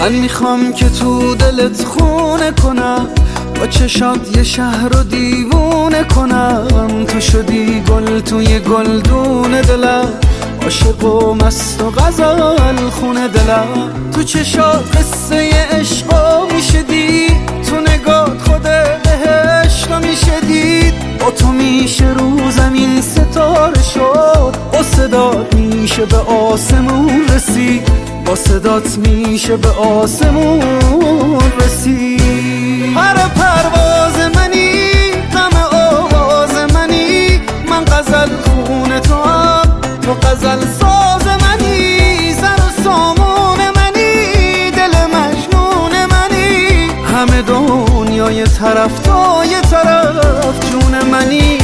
من میخوام که تو دلت خونه کنم، با چشات یه شهر رو دیوونه کنم. تو شدی گل توی گلدون دلم، عاشق و مست و غزل خونه دلم. تو چشات قصه عشقا میشه دید، تو نگات خود بهشت رو میشه دید. با تو میشه رو زمین ستاره شد، با صدات میشه به آسمون رسید، با صدات میشه به آسمون رسید. هر پرواز منی، غم آواز منی، من غزل خون تو هم، تو غزل ساز منی. زر و سامون منی، دل مجنون منی، همه دنیای طرف تا یه طرف جون منی.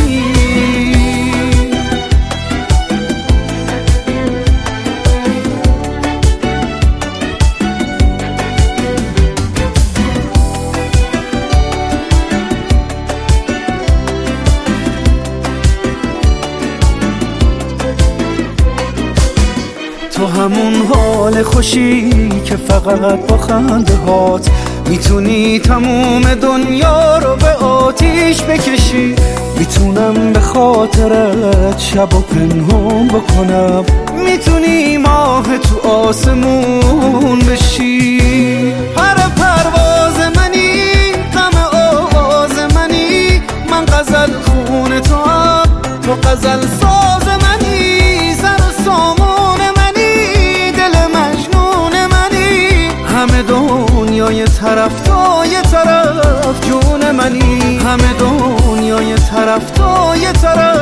تو همون حال خوشی که فقط با خنده هات میتونی تموم دنیا رو به آتیش بکشی. میتونم به خاطرت شب و پنهون بکنم، میتونی ماه تو آسمون بشی. هر پرواز منی، غم آواز منی، من غزل خون تو هم، تو غزل ساز منی. زر و سامون منی، دل مجنون منی، همه دنیای طرف تا یه طرف جون منی، همه دنیای طرف تا یه طرف